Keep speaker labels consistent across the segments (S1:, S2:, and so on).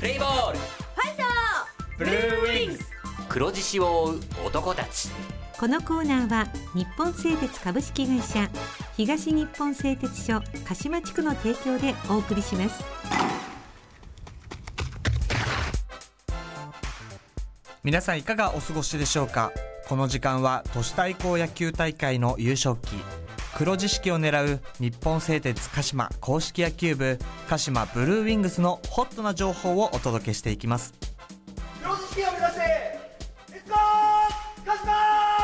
S1: プレイボール、
S2: ファイト、
S1: ブルーウィングス、黒獅子を追う男たち。
S3: このコーナーは日本製鉄株式会社、東日本製鉄所鹿島地区の提供でお送りします。
S4: 皆さんいかがお過ごしでしょうか。この時間は都市対抗野球大会の優勝旗黒獅子を狙う日本製鉄鹿島公式野球部鹿島ブルーウィングスのホットな情報をお届けしていきます。
S5: 黒獅子を目指してレッツゴー鹿島。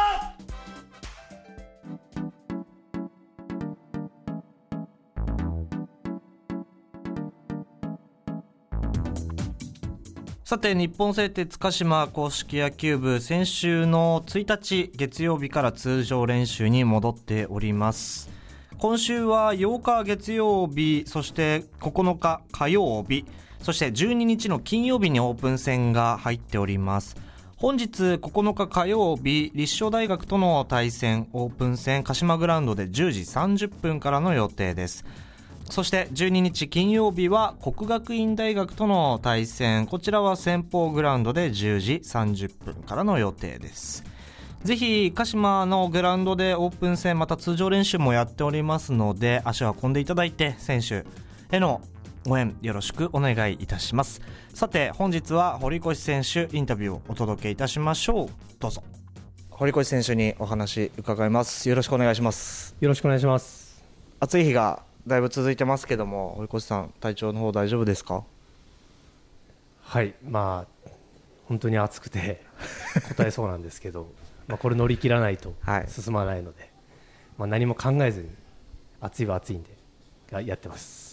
S4: さて、日本製鉄鹿島公式野球部、先週の1日月曜日から通常練習に戻っております。今週は8日月曜日、そして9日火曜日、そして12日の金曜日にオープン戦が入っております。本日9日火曜日、立正大学との対戦、オープン戦鹿島グラウンドで10時30分からの予定です。そして12日金曜日は国学院大学との対戦、こちらは先鋒グラウンドで10時30分からの予定です。ぜひ鹿島のグラウンドでオープン戦、また通常練習もやっておりますので、足を運んでいただいて選手への応援よろしくお願いいたします。さて、本日は堀越選手インタビューをお届けいたしましょう。どうぞ。堀越選手にお話伺います。よろしくお願いします。
S6: よろしくお願いします。
S4: 暑い日がだいぶ続いてますけども、堀越さん、体調の方大丈夫ですか？
S6: はい、本当に暑くて答えそうなんですけどこれ乗り切らないと進まないので、何も考えずに暑いは暑いんでやってます。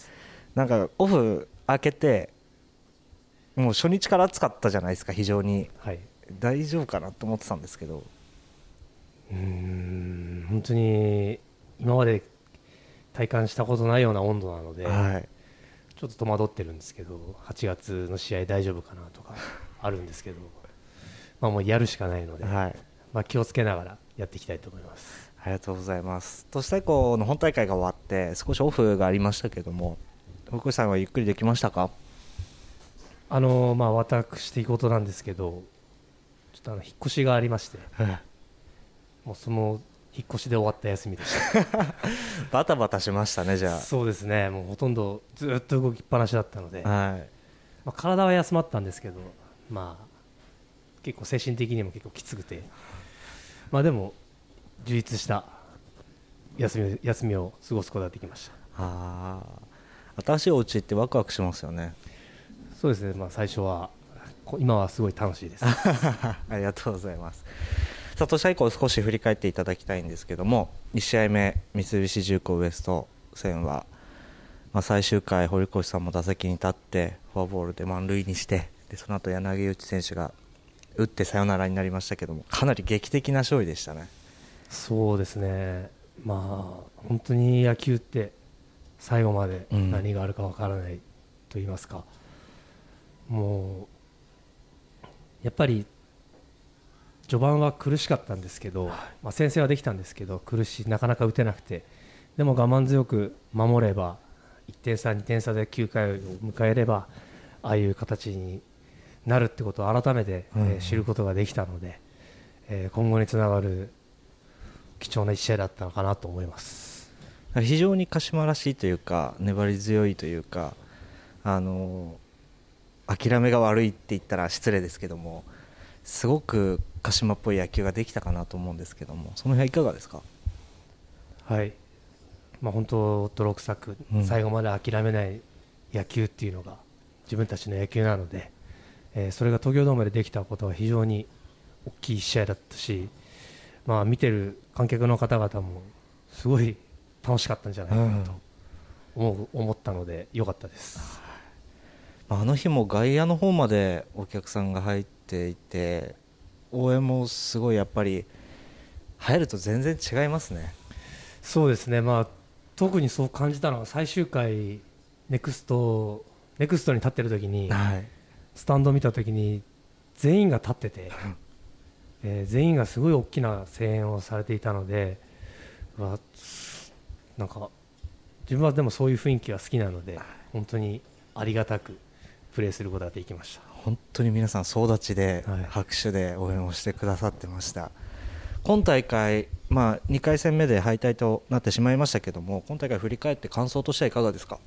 S4: なんかオフ明けてもう初日から暑かったじゃないですか、非常に、はい、大丈夫かなと思ってたんですけど、
S6: 本当に今まで体感したことないような温度なので、はい、ちょっと戸惑ってるんですけど、8月の試合大丈夫かなとかあるんですけどもうやるしかないので、はい、気をつけながらやっていきたいと思います。
S4: ありがとうございます。都市対抗の本大会が終わって少しオフがありましたけども、堀越さんはゆっくりできましたか？
S6: 私的ことなんですけど、ちょっと引っ越しがありまして、もうその引っ越しで終わった休みでした
S4: バタバタしましたね。じゃあ
S6: そうですね、もうほとんどずっと動きっぱなしだったので、体は休まったんですけど、結構精神的にも結構きつくて、でも充実した休みを過ごすことができました。
S4: 新しいお家ってワクワクしますよね。
S6: そうですね、最初は、今はすごい楽しいです
S4: ありがとうございます。さあ、都市対抗を少し振り返っていただきたいんですけども、1試合目三菱重工ウエスト戦は、最終回堀越さんも打席に立ってフォアボールで満塁にして、でその後柳内選手が打ってサヨナラになりましたけども、かなり劇的な勝利でしたね。
S6: そうですね、本当に野球って最後まで何があるかわからないと言いますか、もうやっぱり序盤は苦しかったんですけど、先制はできたんですけど、なかなか打てなくて、でも我慢強く守れば1点差2点差で9回を迎えればああいう形になるってことを改めて、知ることができたので、今後につながる貴重な1試合だったのかなと思います。
S4: 非常に鹿島らしいというか、粘り強いというか、諦めが悪いって言ったら失礼ですけども、すごく鹿島っぽい野球ができたかなと思うんですけども、その辺いかがですか？
S6: はい、本当泥臭く最後まで諦めない野球っていうのが自分たちの野球なので、それが東京ドームでできたことは非常に大きい試合だったし、見てる観客の方々もすごい楽しかったんじゃないかなと思ったので良かったです。
S4: あの日も外野の方までお客さんが入っていて、応援もすごいやっぱり入ると全然違いますね。
S6: そうですね、特にそう感じたのは最終回ネクストに立ってる時に、スタンドを見た時に全員が立ってて、全員がすごい大きな声援をされていたので、なんか自分はでもそういう雰囲気が好きなので、本当にありがたくプレーすることができました。
S4: 本当に皆さん総立ちで拍手で応援をしてくださってました。今大会、2回戦目で敗退となってしまいましたけども、今大会振り返って感想としてはいかがですか？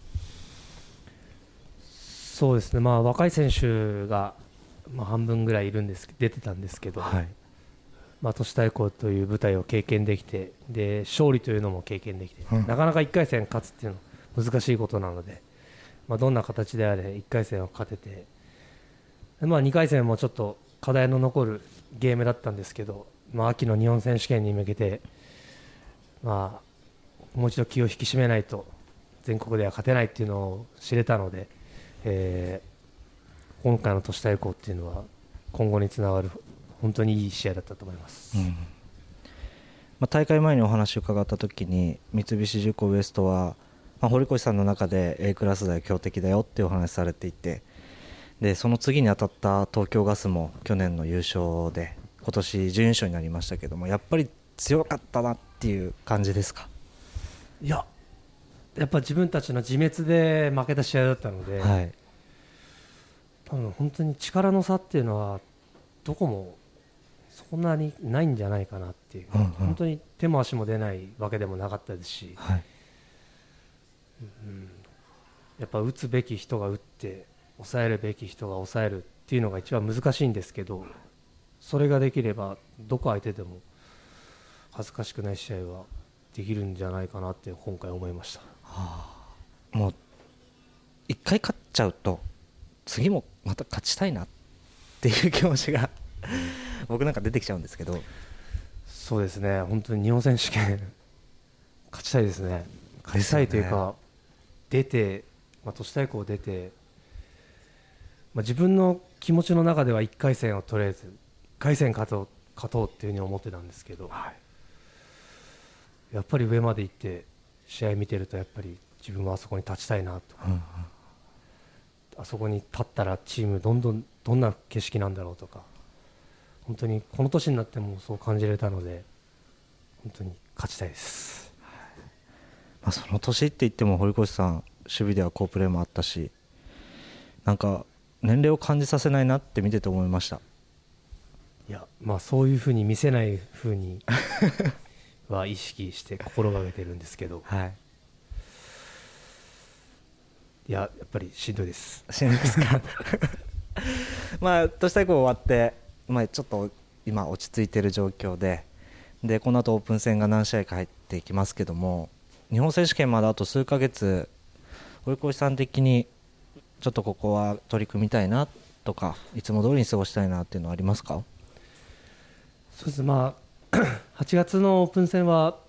S6: そうですね、若い選手が半分ぐらい出てたんですけど、
S4: はい、
S6: 都市対抗という舞台を経験できて、で勝利というのも経験できて、なかなか1回戦勝つっていうのは難しいことなので、どんな形であれ1回戦を勝てて、2回戦もちょっと課題の残るゲームだったんですけど、秋の日本選手権に向けて、もう一度気を引き締めないと全国では勝てないっていうのを知れたので、今回の都市対抗っていうのは今後につながる本当にいい試合だったと思います。
S4: 大会前にお話を伺った時に、三菱重工ウエストは、堀越さんの中で A クラスで強敵だよっていうお話されていて、でその次に当たった東京ガスも去年の優勝で今年準優勝になりましたけども、やっぱり強かったなっていう感じですか？
S6: いや、やっぱ自分たちの自滅で負けた試合だったので、
S4: はい、
S6: 多分本当に力の差っていうのはどこもそんなにないんじゃないかなっていう、本当に手も足も出ないわけでもなかったですし、
S4: はい、
S6: やっぱ打つべき人が打って抑えるべき人が抑えるっていうのが一番難しいんですけど、それができればどこ相手でも恥ずかしくない試合はできるんじゃないかなって今回思いました。
S4: もう1回勝っちゃうと次もまた勝ちたいなっていう気持ちが僕なんか出てきちゃうんですけど。
S6: そうですね、本当に日本選手権勝ちたいですね。勝ちたいというか、出て、都市対抗出て、自分の気持ちの中では1回戦をとりあえず1回戦勝とうっていうふうに思ってたんですけど、やっぱり上まで行って試合見てると、やっぱり自分はあそこに立ちたいなとか、あそこに立ったらチームどんな景色なんだろうとか、本当にこの年になってもそう感じれたので、本当に勝ちたいです。
S4: その年って言っても堀越さん、守備では好プレーもあったし、なんか年齢を感じさせないなって見てて思いました。
S6: いや、そういうふうに見せないふうには意識して心がけてるんですけど、
S4: はい、
S6: いや、やっぱりしんどいです。
S4: しんどいですか？都市対抗終わって、ちょっと今落ち着いている状況で、この後オープン戦が何試合か入っていきますけども、日本選手権まであと数ヶ月、堀越さん的にちょっとここは取り組みたいなとか、いつも通りに過ごしたいなっていうのはありますか？
S6: そうです、8月のオープン戦は、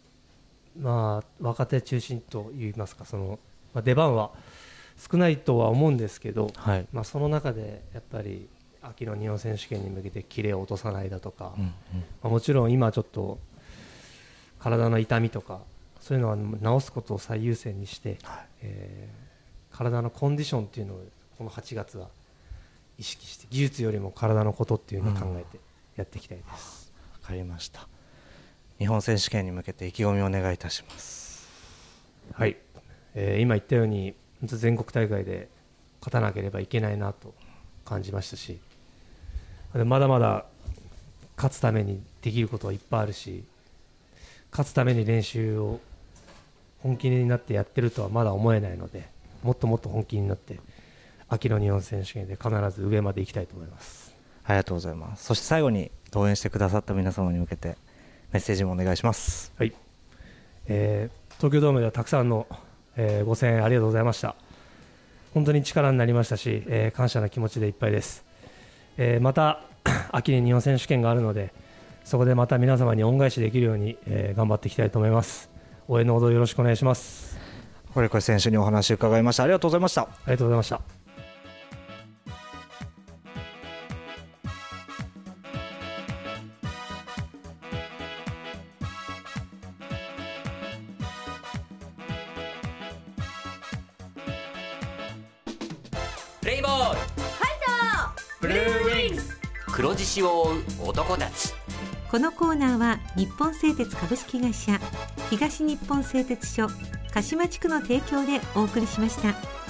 S6: 若手中心といいますか、出番は少ないとは思うんですけど、
S4: はい、
S6: その中でやっぱり秋の日本選手権に向けてキレを落とさないだとか、もちろん今ちょっと体の痛みとかそういうのは治すことを最優先にして、体のコンディションっていうのをこの8月は意識して、技術よりも体のことっていうのを考えてやっていきたいです。
S4: わかりました。日本選手権に向けて意気込みをお願いいたします。
S6: はい、今言ったように全国大会で勝たなければいけないなと感じましたし、まだまだ勝つためにできることはいっぱいあるし、勝つために練習を本気になってやってるとはまだ思えないので、もっともっと本気になって秋の日本選手権で必ず上まで行きたいと思います。
S4: ありがとうございます。そして最後に応援してくださった皆様に向けてメッセージもお願いします。
S6: はい、東京ドームではたくさんの、ご声援ありがとうございました。本当に力になりましたし、感謝の気持ちでいっぱいです。また秋に日本選手権があるので、そこでまた皆様に恩返しできるように、頑張っていきたいと思います。応援のほどよろしくお願いします。
S4: 堀越選手にお話を伺いました。ありがとうございました。
S6: ありがとうございました。
S1: プレイボール、ファイト、ブルーウィングス、黒獅子を追う男たち。
S3: このコーナーは日本製鉄株式会社、東日本製鉄所鹿島地区の提供でお送りしました。